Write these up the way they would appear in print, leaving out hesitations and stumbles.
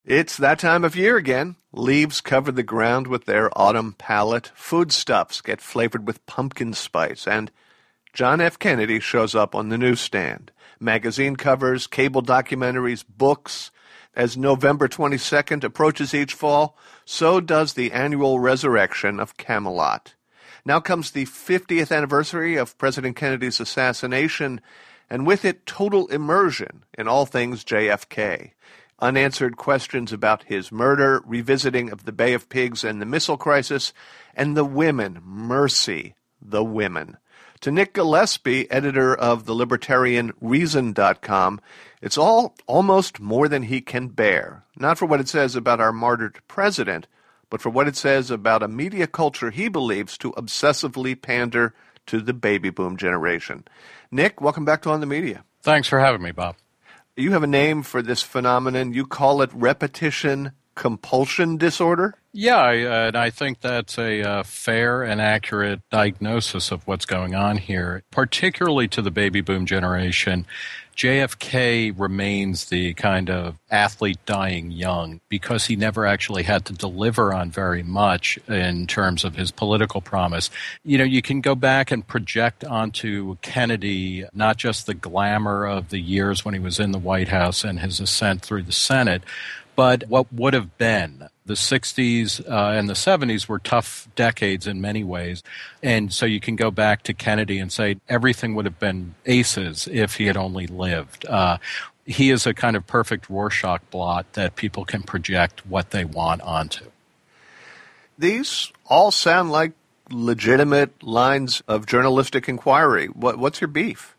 It's that time of year again. Leaves cover the ground with their autumn palette. Foodstuffs get flavored with pumpkin spice. And John F. Kennedy shows up on the newsstand. Magazine covers, cable documentaries, books. As November 22nd approaches each fall, so does the annual resurrection of Camelot. Now comes the 50th anniversary of President Kennedy's assassination, and with it, total immersion in all things JFK. Unanswered questions about his murder, revisiting of the Bay of Pigs and the missile crisis, and the women, mercy, the women. To Nick Gillespie, editor of the libertarian Reason.com, it's all almost more than he can bear. Not for what it says about our martyred president, but for what it says about a media culture he believes to obsessively pander to the baby boom generation. Nick, welcome back to On the Media. Thanks for having me, Bob. You have a name for this phenomenon. You call it repetition compulsion disorder? Yeah, and I think that's a fair and accurate diagnosis of what's going on here. Particularly to the baby boom generation, JFK remains the kind of athlete dying young because he never actually had to deliver on very much in terms of his political promise. You know, you can go back and project onto Kennedy not just the glamour of the years when he was in the White House and his ascent through the Senate, but what would have been. The 60s and the 70s were tough decades in many ways. And so you can go back to Kennedy and say everything would have been aces if he had only lived. He is a kind of perfect Rorschach blot that people can project what they want onto. These all sound like legitimate lines of journalistic inquiry. What's your beef?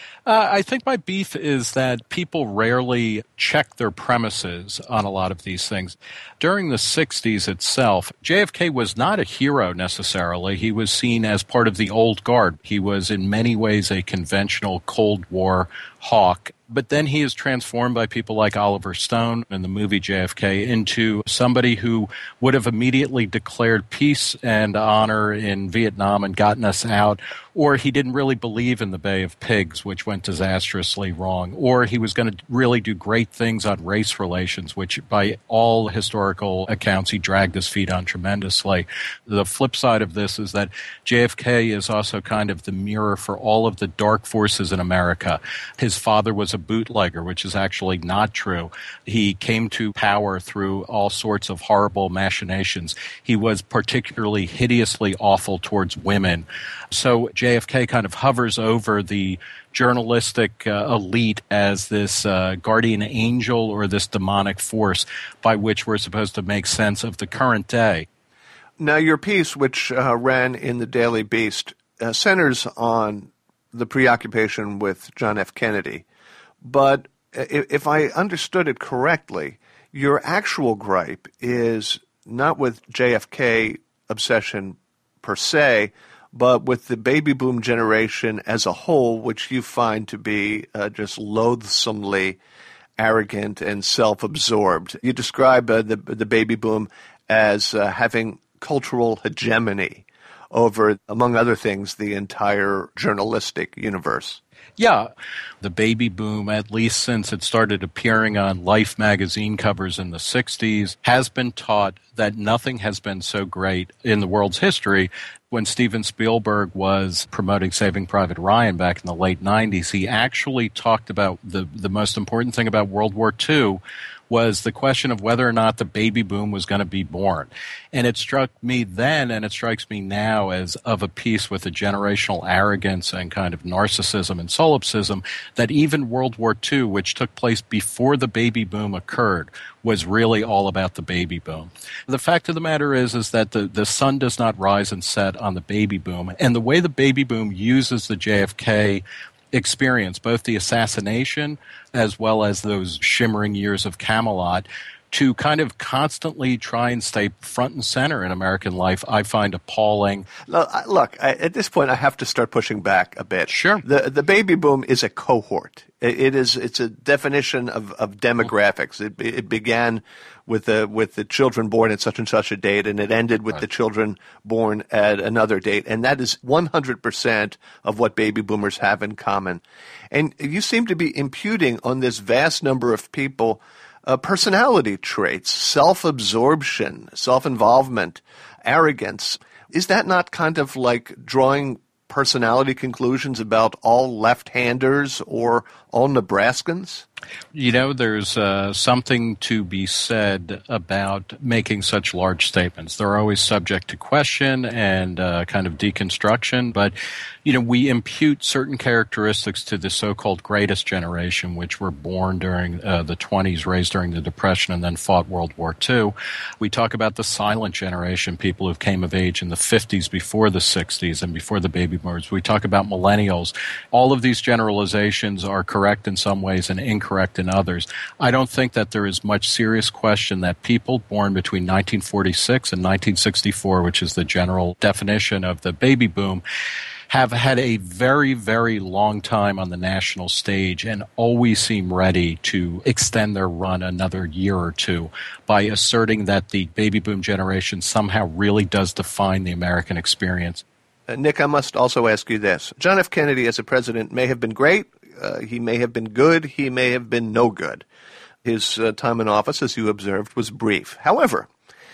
I think my beef is that people rarely check their premises on a lot of these things. During the 60s itself, JFK was not a hero necessarily. He was seen as part of the old guard. He was in many ways a conventional Cold War hawk. But then he is transformed by people like Oliver Stone in the movie JFK into somebody who would have immediately declared peace and honor in Vietnam and gotten us out, or he didn't really believe in the Bay of Pigs, which went disastrously wrong, or he was going to really do great things on race relations, which by all historical accounts he dragged his feet on tremendously. The flip side of this is that JFK is also kind of the mirror for all of the dark forces in America. His father was a bootlegger, which is actually not true. He came to power through all sorts of horrible machinations. He was particularly hideously awful towards women. So JFK kind of hovers over the journalistic elite as this guardian angel or this demonic force by which we're supposed to make sense of the current day. Now, your piece, which ran in the Daily Beast, centers on the preoccupation with John F. Kennedy. But if I understood it correctly, your actual gripe is not with JFK obsession per se, but with the baby boom generation as a whole, which you find to be just loathsomely arrogant and self-absorbed. You describe the baby boom as having cultural hegemony over, among other things, the entire journalistic universe. Yeah, the baby boom, at least since it started appearing on Life magazine covers in the 60s, has been taught that nothing has been so great in the world's history. When Steven Spielberg was promoting Saving Private Ryan back in the late 90s, he actually talked about the most important thing about World War II was the question of whether or not the baby boom was going to be born. And it struck me then, and it strikes me now, as of a piece with a generational arrogance and kind of narcissism and solipsism, that even World War II, which took place before the baby boom occurred, was really all about the baby boom. The fact of the matter is that the sun does not rise and set on the baby boom. And the way the baby boom uses the JFK experience, both the assassination as well as those shimmering years of Camelot, to kind of constantly try and stay front and center in American life, I find appalling. Look, at this point, I have to start pushing back a bit. Sure. The baby boom is a cohort. It's a definition of demographics. It began with the children born at such and such a date, and it ended with the children born at another date. And that is 100% of what baby boomers have in common. And you seem to be imputing on this vast number of people personality traits, self-absorption, self-involvement, arrogance. Is that not kind of like drawing personality conclusions about all left-handers or all Nebraskans? You know, there's something to be said about making such large statements. They're always subject to question and kind of deconstruction, but, you know, we impute certain characteristics to the so-called greatest generation, which were born during the 20s, raised during the Depression, and then fought World War II. We talk about the silent generation, people who came of age in the 50s before the 60s and before the baby boomers. We talk about millennials. All of these generalizations are correct in some ways and incorrect in others. I don't think that there is much serious question that people born between 1946 and 1964, which is the general definition of the baby boom, have had a very, very long time on the national stage and always seem ready to extend their run another year or two by asserting that the baby boom generation somehow really does define the American experience. Nick, I must also ask you this. John F. Kennedy as a president may have been great. He may have been good. He may have been no good. His time in office, as you observed, was brief. However,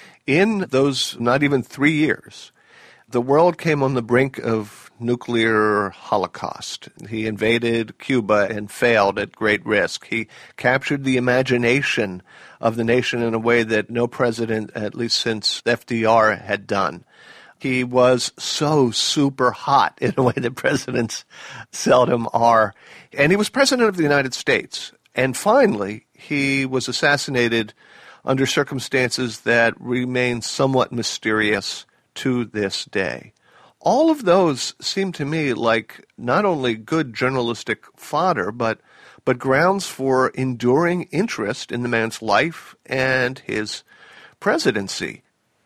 in those not even 3 years, the world came on the brink of nuclear holocaust. He invaded Cuba and failed at great risk. He captured the imagination of the nation in a way that no president, at least since FDR, had done. He was so super hot in a way that presidents seldom are. And he was president of the United States. And finally, he was assassinated under circumstances that remain somewhat mysterious to this day. All of those seem to me like not only good journalistic fodder, but grounds for enduring interest in the man's life and his presidency.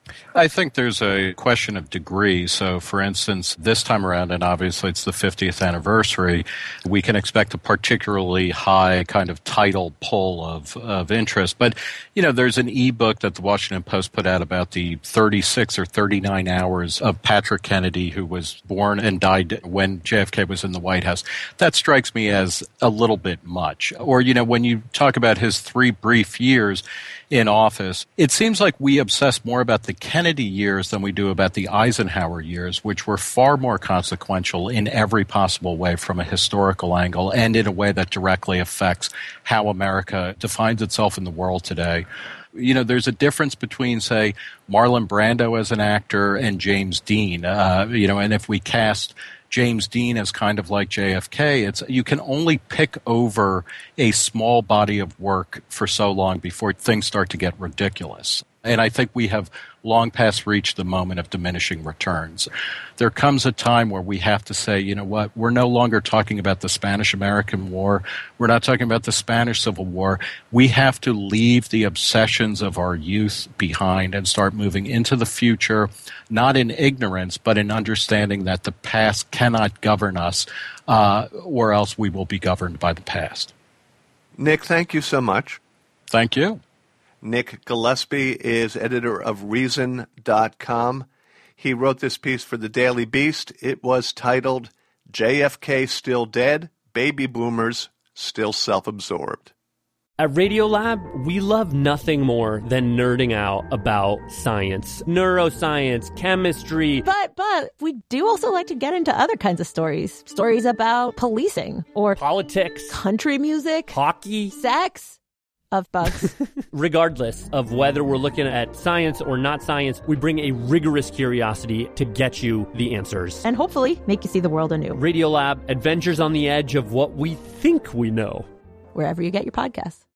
I think there's a question of degree. So, for instance, this time around, and obviously it's the 50th anniversary, we can expect a particularly high kind of tidal pull of interest. But, you know, there's an e-book that the Washington Post put out about the 36 or 39 hours of Patrick Kennedy, who was born and died when JFK was in the White House. That strikes me as a little bit much. Or, you know, when you talk about his 3 brief years in office, it seems like we obsess more about the Kennedy years than we do about the Eisenhower years, which were far more consequential in every possible way from a historical angle and in a way that directly affects how America defines itself in the world today. You know, there's a difference between, say, Marlon Brando as an actor and James Dean, and if we cast James Dean as kind of like JFK, you can only pick over a small body of work for so long before things start to get ridiculous. And I think we have long past reached the moment of diminishing returns. There comes a time where we have to say, you know what, we're no longer talking about the Spanish-American War. We're not talking about the Spanish Civil War. We have to leave the obsessions of our youth behind and start moving into the future, not in ignorance, but in understanding that the past cannot govern us, or else we will be governed by the past. Nick, thank you so much. Thank you. Nick Gillespie is editor of Reason.com. He wrote this piece for the Daily Beast. It was titled, JFK Still Dead, Baby Boomers Still Self-Absorbed. At Radiolab, we love nothing more than nerding out about science, neuroscience, chemistry. But we do also like to get into other kinds of stories. Stories about policing or politics, country music, hockey, sex. Of bugs. Regardless of whether we're looking at science or not science, we bring a rigorous curiosity to get you the answers. And hopefully make you see the world anew. Radiolab, adventures on the edge of what we think we know. Wherever you get your podcasts.